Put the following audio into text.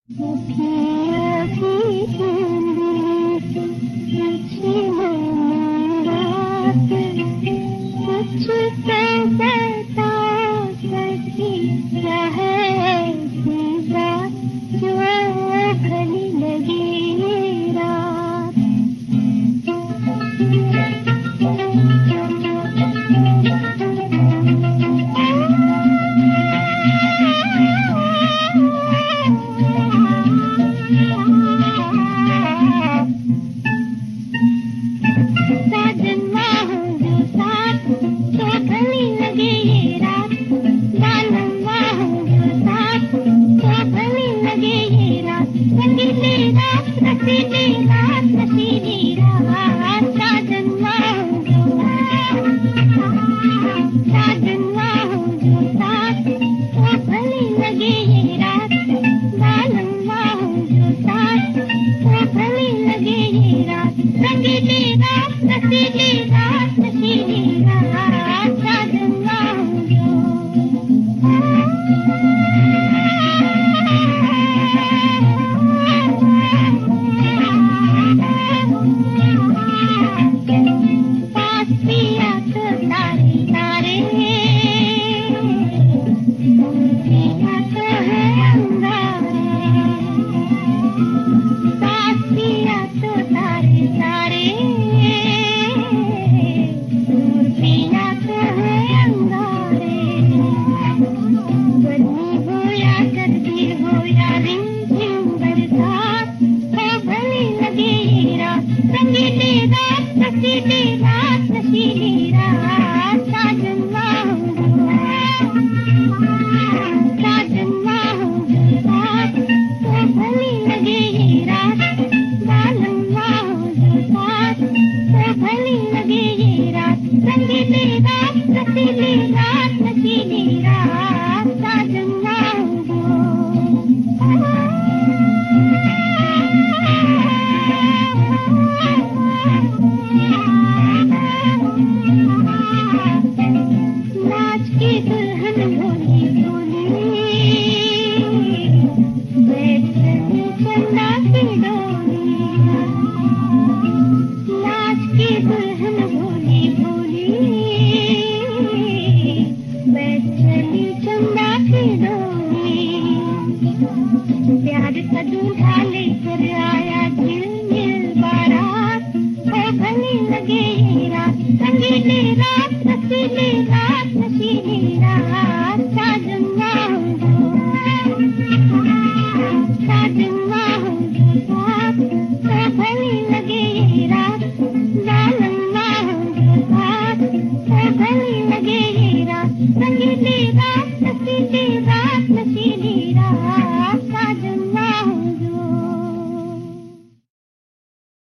अभी अभी बूंदी तुझी मैंने रात कुछ तो बता सकी क्या है ऐसी बात जो भली लगी ये रात। प्यार का दूल्हा लेकर आया झिलमिल बारात, ओ भली लगे ये रात, रंगीली रात, रसीली रात, नशीली रात।